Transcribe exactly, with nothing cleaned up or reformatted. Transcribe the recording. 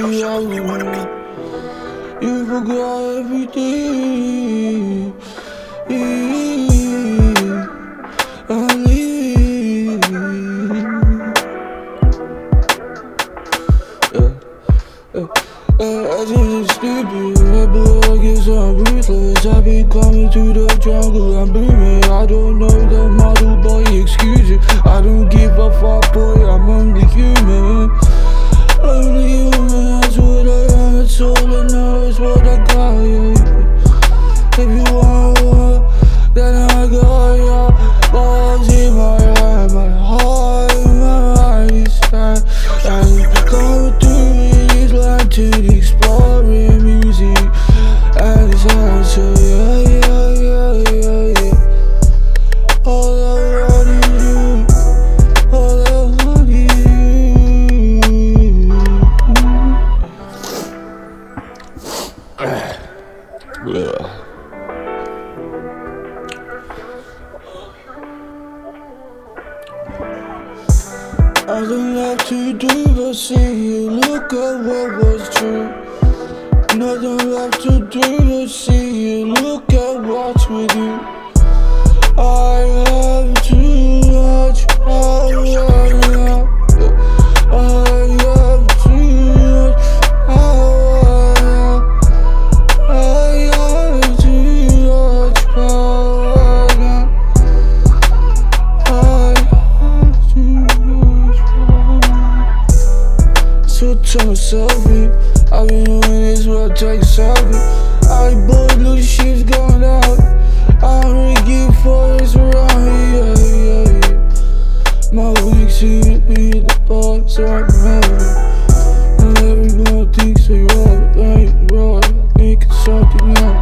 you out. You forgot everything. I leave. Yeah, yeah. I just stupid, I blow, I guess I'm ruthless. I've been coming to the jungle, I'm booming. I don't know the model, boy, excuse it. I don't give a fuck, boy, I'm only human. Only human, that's what I am, that's all I know, that's what I got, yeah. If you want one, then I got ya. Balls in my hand, my heart in my eyes. I'm going through this land to exploring music. And it's hard, so yeah, yeah, yeah, yeah, yeah. All I want is you. All I want is you. Yeah. I don't have to do but see you. Look at what was true. Nothing left to do but see you. Look at what's with you. I have too much power now. I have too much power now. I have too much power now. I have too much power. So tell myself it. I've been doing this what it takes selfie. I bored, little shit's going out. I'm Ricky Forrest around here, yeah, yeah, yeah. My weeks in the thoughts right now. And everyone thinks they roll, but they ain't roll. I think it's something else.